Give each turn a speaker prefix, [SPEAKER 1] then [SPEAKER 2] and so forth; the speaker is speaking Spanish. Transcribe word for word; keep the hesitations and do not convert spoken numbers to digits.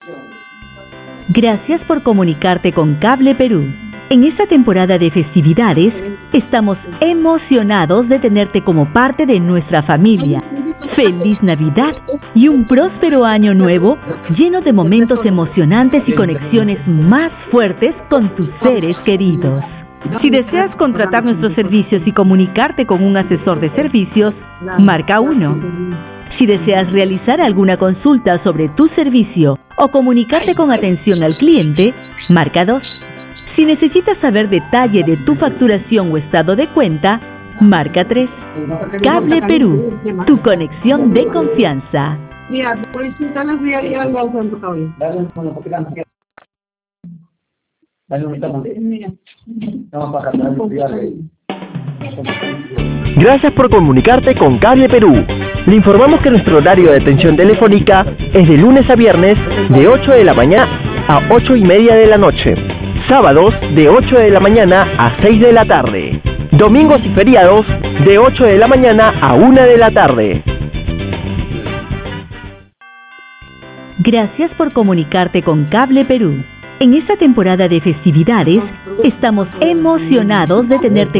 [SPEAKER 1] Gracias por comunicarte con Cable Perú. En esta temporada de festividades, estamos emocionados de tenerte como parte de nuestra familia. ¡Feliz Navidad! Y un próspero año nuevo lleno de momentos emocionantes y conexiones más fuertes con tus seres queridos. Si deseas contratar nuestros servicios y comunicarte con un asesor de servicios, marca uno. Si deseas realizar alguna consulta sobre tu servicio o comunicarte con atención al cliente, marca dos. Si necesitas saber detalle de tu facturación o estado de cuenta, marca tres. Cable Perú, tu conexión de confianza.
[SPEAKER 2] Gracias por comunicarte con Cable Perú. Le informamos que nuestro horario de atención telefónica es de lunes a viernes de ocho de la mañana a ocho y media de la noche. Sábados de ocho de la mañana a seis de la tarde. Domingos y feriados de ocho de la mañana a una de la tarde.
[SPEAKER 1] Gracias por comunicarte con Cable Perú. En esta temporada de festividades, estamos emocionados de tenerte